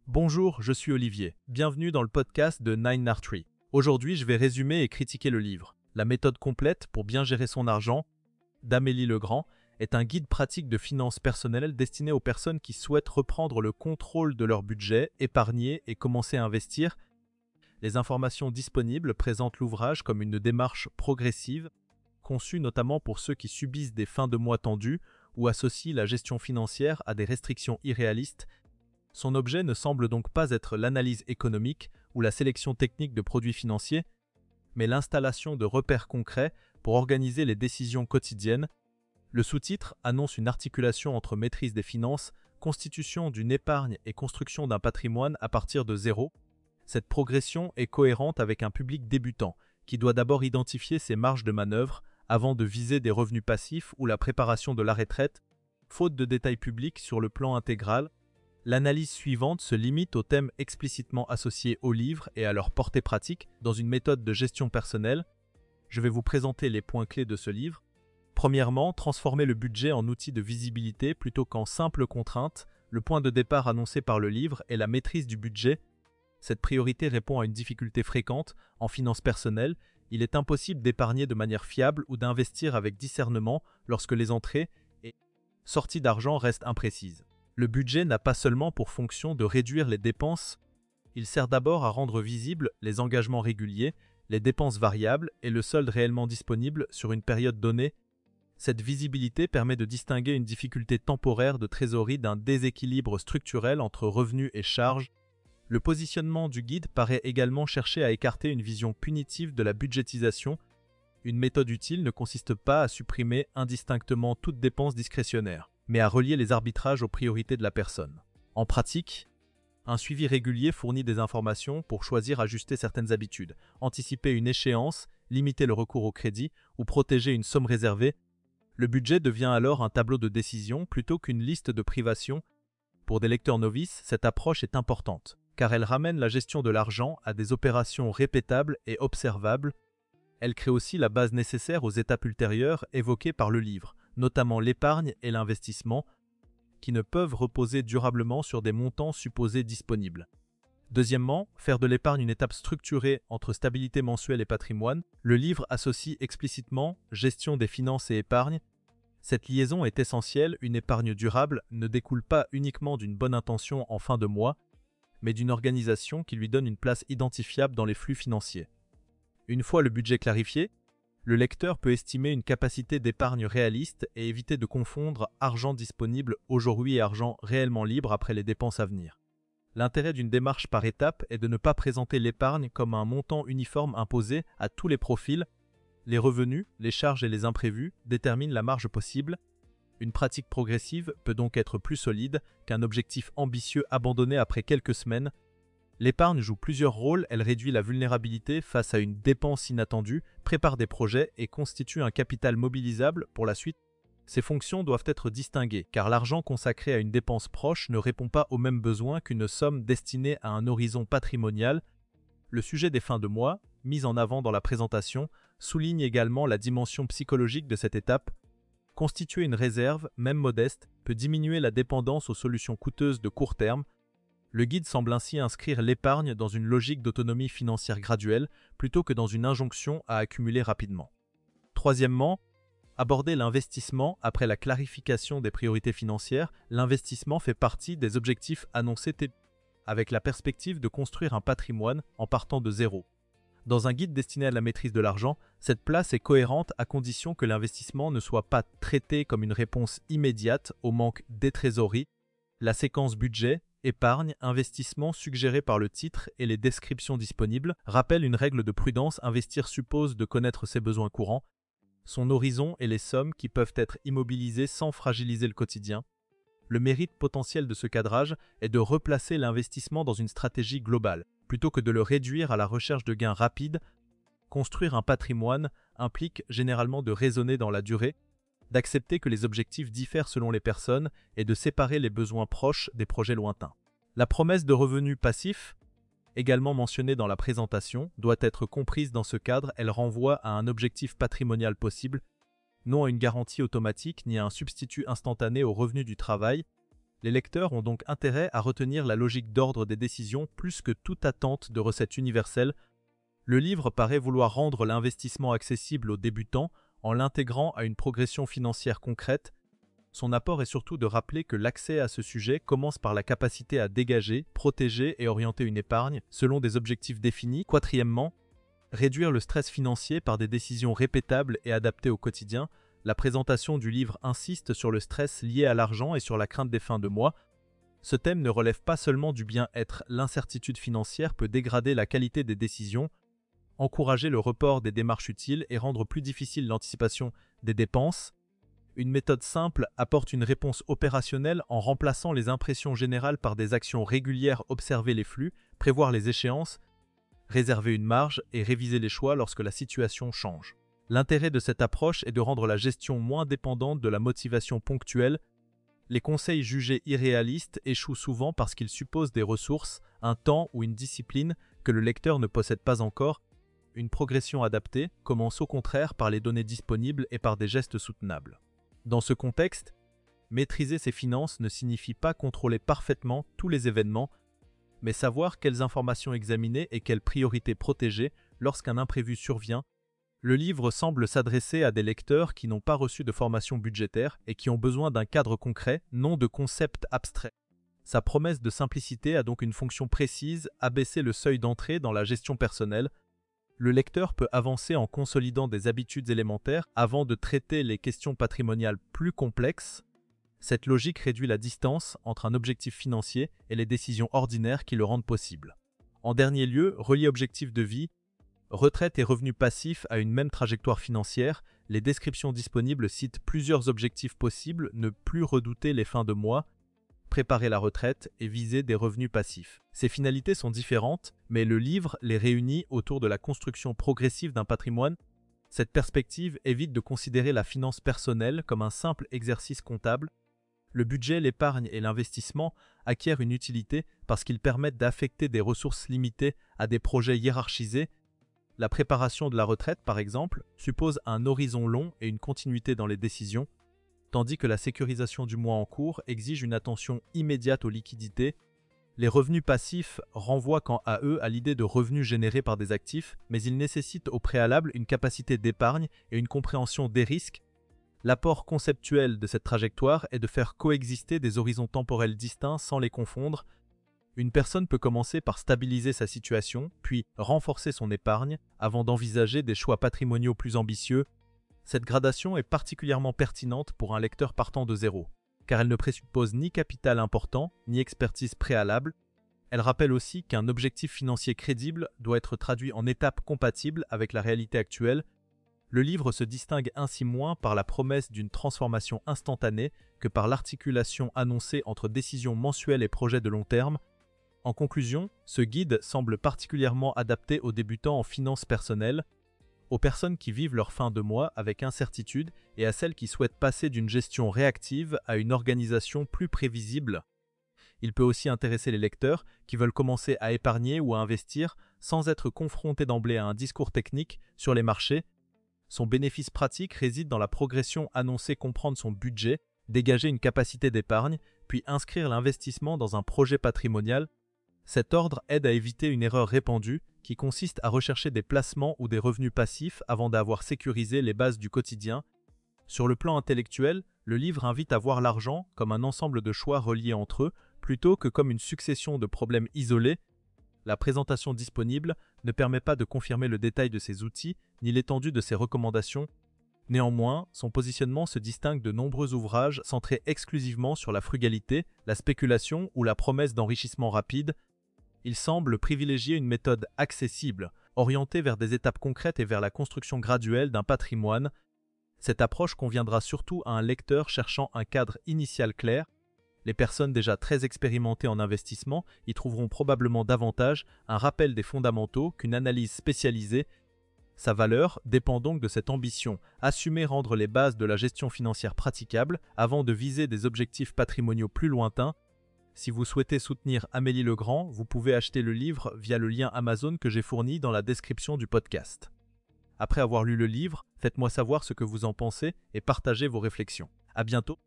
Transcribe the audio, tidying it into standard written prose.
Bonjour, je suis Olivier. Bienvenue dans le podcast de Nine Tree. Aujourd'hui, je vais résumer et critiquer le livre. La méthode complète pour bien gérer son argent d'Amélie Legrand est un guide pratique de finances personnelles destiné aux personnes qui souhaitent reprendre le contrôle de leur budget, épargner et commencer à investir. Les informations disponibles présentent l'ouvrage comme une démarche progressive, conçue notamment pour ceux qui subissent des fins de mois tendues ou associent la gestion financière à des restrictions irréalistes. Son objet ne semble donc pas être l'analyse économique ou la sélection technique de produits financiers, mais l'installation de repères concrets pour organiser les décisions quotidiennes. Le sous-titre annonce une articulation entre maîtrise des finances, constitution d'une épargne et construction d'un patrimoine à partir de zéro. Cette progression est cohérente avec un public débutant, qui doit d'abord identifier ses marges de manœuvre avant de viser des revenus passifs ou la préparation de la retraite. Faute de détails publics sur le plan intégral, l'analyse suivante se limite aux thèmes explicitement associés au livre et à leur portée pratique dans une méthode de gestion personnelle. Je vais vous présenter les points clés de ce livre. Premièrement, transformer le budget en outil de visibilité plutôt qu'en simple contrainte. Le point de départ annoncé par le livre est la maîtrise du budget. Cette priorité répond à une difficulté fréquente en finances personnelles. Il est impossible d'épargner de manière fiable ou d'investir avec discernement lorsque les entrées et sorties d'argent restent imprécises. Le budget n'a pas seulement pour fonction de réduire les dépenses, il sert d'abord à rendre visibles les engagements réguliers, les dépenses variables et le solde réellement disponible sur une période donnée. Cette visibilité permet de distinguer une difficulté temporaire de trésorerie d'un déséquilibre structurel entre revenus et charges. Le positionnement du guide paraît également chercher à écarter une vision punitive de la budgétisation. Une méthode utile ne consiste pas à supprimer indistinctement toute dépense discrétionnaire, mais à relier les arbitrages aux priorités de la personne. En pratique, un suivi régulier fournit des informations pour choisir ajuster certaines habitudes, anticiper une échéance, limiter le recours au crédit ou protéger une somme réservée. Le budget devient alors un tableau de décision plutôt qu'une liste de privations. Pour des lecteurs novices, cette approche est importante, car elle ramène la gestion de l'argent à des opérations répétables et observables. Elle crée aussi la base nécessaire aux étapes ultérieures évoquées par le livre, notamment l'épargne et l'investissement, qui ne peuvent reposer durablement sur des montants supposés disponibles. Deuxièmement, faire de l'épargne une étape structurée entre stabilité mensuelle et patrimoine. Le livre associe explicitement gestion des finances et épargne. Cette liaison est essentielle, une épargne durable ne découle pas uniquement d'une bonne intention en fin de mois, mais d'une organisation qui lui donne une place identifiable dans les flux financiers. Une fois le budget clarifié, le lecteur peut estimer une capacité d'épargne réaliste et éviter de confondre argent disponible aujourd'hui et argent réellement libre après les dépenses à venir. L'intérêt d'une démarche par étapes est de ne pas présenter l'épargne comme un montant uniforme imposé à tous les profils. Les revenus, les charges et les imprévus déterminent la marge possible. Une pratique progressive peut donc être plus solide qu'un objectif ambitieux abandonné après quelques semaines. L'épargne joue plusieurs rôles, elle réduit la vulnérabilité face à une dépense inattendue, prépare des projets et constitue un capital mobilisable pour la suite. Ces fonctions doivent être distinguées, car l'argent consacré à une dépense proche ne répond pas aux mêmes besoins qu'une somme destinée à un horizon patrimonial. Le sujet des fins de mois, mis en avant dans la présentation, souligne également la dimension psychologique de cette étape. Constituer une réserve, même modeste, peut diminuer la dépendance aux solutions coûteuses de court terme. Le guide semble ainsi inscrire l'épargne dans une logique d'autonomie financière graduelle plutôt que dans une injonction à accumuler rapidement. Troisièmement, aborder l'investissement après la clarification des priorités financières. L'investissement fait partie des objectifs annoncés avec la perspective de construire un patrimoine en partant de zéro. Dans un guide destiné à la maîtrise de l'argent, cette place est cohérente à condition que l'investissement ne soit pas traité comme une réponse immédiate au manque des trésoreries. La séquence budget, épargne, investissement suggérée par le titre et les descriptions disponibles rappellent une règle de prudence. Investir suppose de connaître ses besoins courants, son horizon et les sommes qui peuvent être immobilisées sans fragiliser le quotidien. Le mérite potentiel de ce cadrage est de replacer l'investissement dans une stratégie globale, plutôt que de le réduire à la recherche de gains rapides. Construire un patrimoine implique généralement de raisonner dans la durée, d'accepter que les objectifs diffèrent selon les personnes et de séparer les besoins proches des projets lointains. La promesse de revenus passifs, également mentionnée dans la présentation, doit être comprise dans ce cadre. Elle renvoie à un objectif patrimonial possible, non à une garantie automatique ni à un substitut instantané aux revenus du travail. Les lecteurs ont donc intérêt à retenir la logique d'ordre des décisions plus que toute attente de recettes universelles. Le livre paraît vouloir rendre l'investissement accessible aux débutants en l'intégrant à une progression financière concrète. Son apport est surtout de rappeler que l'accès à ce sujet commence par la capacité à dégager, protéger et orienter une épargne selon des objectifs définis. Quatrièmement, réduire le stress financier par des décisions répétables et adaptées au quotidien. La présentation du livre insiste sur le stress lié à l'argent et sur la crainte des fins de mois. Ce thème ne relève pas seulement du bien-être, l'incertitude financière peut dégrader la qualité des décisions, encourager le report des démarches utiles et rendre plus difficile l'anticipation des dépenses. Une méthode simple apporte une réponse opérationnelle en remplaçant les impressions générales par des actions régulières, observer les flux, prévoir les échéances, réserver une marge et réviser les choix lorsque la situation change. L'intérêt de cette approche est de rendre la gestion moins dépendante de la motivation ponctuelle. Les conseils jugés irréalistes échouent souvent parce qu'ils supposent des ressources, un temps ou une discipline que le lecteur ne possède pas encore. Une progression adaptée commence au contraire par les données disponibles et par des gestes soutenables. Dans ce contexte, maîtriser ses finances ne signifie pas contrôler parfaitement tous les événements, mais savoir quelles informations examiner et quelles priorités protéger lorsqu'un imprévu survient. Le livre semble s'adresser à des lecteurs qui n'ont pas reçu de formation budgétaire et qui ont besoin d'un cadre concret, non de concepts abstraits. Sa promesse de simplicité a donc une fonction précise, abaisser le seuil d'entrée dans la gestion personnelle. Le lecteur peut avancer en consolidant des habitudes élémentaires avant de traiter les questions patrimoniales plus complexes. Cette logique réduit la distance entre un objectif financier et les décisions ordinaires qui le rendent possible. En dernier lieu, relier objectifs de vie, retraite et revenus passifs à une même trajectoire financière, les descriptions disponibles citent plusieurs objectifs possibles, ne plus redouter les fins de mois, préparer la retraite et viser des revenus passifs. Ces finalités sont différentes, mais le livre les réunit autour de la construction progressive d'un patrimoine. Cette perspective évite de considérer la finance personnelle comme un simple exercice comptable. Le budget, l'épargne et l'investissement acquièrent une utilité parce qu'ils permettent d'affecter des ressources limitées à des projets hiérarchisés. La préparation de la retraite, par exemple, suppose un horizon long et une continuité dans les décisions, tandis que la sécurisation du mois en cours exige une attention immédiate aux liquidités. Les revenus passifs renvoient quant à eux à l'idée de revenus générés par des actifs, mais ils nécessitent au préalable une capacité d'épargne et une compréhension des risques. L'apport conceptuel de cette trajectoire est de faire coexister des horizons temporels distincts sans les confondre. Une personne peut commencer par stabiliser sa situation, puis renforcer son épargne, avant d'envisager des choix patrimoniaux plus ambitieux. Cette gradation est particulièrement pertinente pour un lecteur partant de zéro, car elle ne présuppose ni capital important, ni expertise préalable. Elle rappelle aussi qu'un objectif financier crédible doit être traduit en étapes compatibles avec la réalité actuelle. Le livre se distingue ainsi moins par la promesse d'une transformation instantanée que par l'articulation annoncée entre décisions mensuelles et projets de long terme. En conclusion, ce guide semble particulièrement adapté aux débutants en finances personnelles, aux personnes qui vivent leur fin de mois avec incertitude et à celles qui souhaitent passer d'une gestion réactive à une organisation plus prévisible. Il peut aussi intéresser les lecteurs qui veulent commencer à épargner ou à investir sans être confrontés d'emblée à un discours technique sur les marchés. Son bénéfice pratique réside dans la progression annoncée, comprendre son budget, dégager une capacité d'épargne, puis inscrire l'investissement dans un projet patrimonial. Cet ordre aide à éviter une erreur répandue qui consiste à rechercher des placements ou des revenus passifs avant d'avoir sécurisé les bases du quotidien. Sur le plan intellectuel, le livre invite à voir l'argent comme un ensemble de choix reliés entre eux, plutôt que comme une succession de problèmes isolés. La présentation disponible ne permet pas de confirmer le détail de ces outils ni l'étendue de ces recommandations. Néanmoins, son positionnement se distingue de nombreux ouvrages centrés exclusivement sur la frugalité, la spéculation ou la promesse d'enrichissement rapide. Il semble privilégier une méthode accessible, orientée vers des étapes concrètes et vers la construction graduelle d'un patrimoine. Cette approche conviendra surtout à un lecteur cherchant un cadre initial clair. Les personnes déjà très expérimentées en investissement y trouveront probablement davantage un rappel des fondamentaux qu'une analyse spécialisée. Sa valeur dépend donc de cette ambition, assumer rendre les bases de la gestion financière praticables avant de viser des objectifs patrimoniaux plus lointains. Si vous souhaitez soutenir Amélie Legrand, vous pouvez acheter le livre via le lien Amazon que j'ai fourni dans la description du podcast. Après avoir lu le livre, faites-moi savoir ce que vous en pensez et partagez vos réflexions. À bientôt.